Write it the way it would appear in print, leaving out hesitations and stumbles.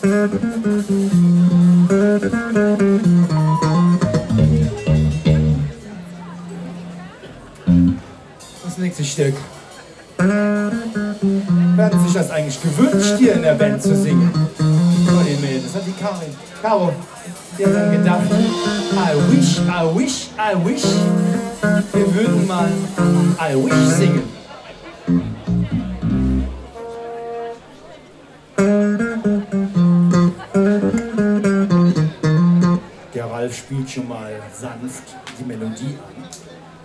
Das nächste Stück. Werden sich das eigentlich gewünscht, hier in der Band zu singen? Das hat die Karin. Caro, die hat dann gedacht, I wish, wir würden mal I wish singen. Der Ralf spielt schon mal sanft die Melodie an.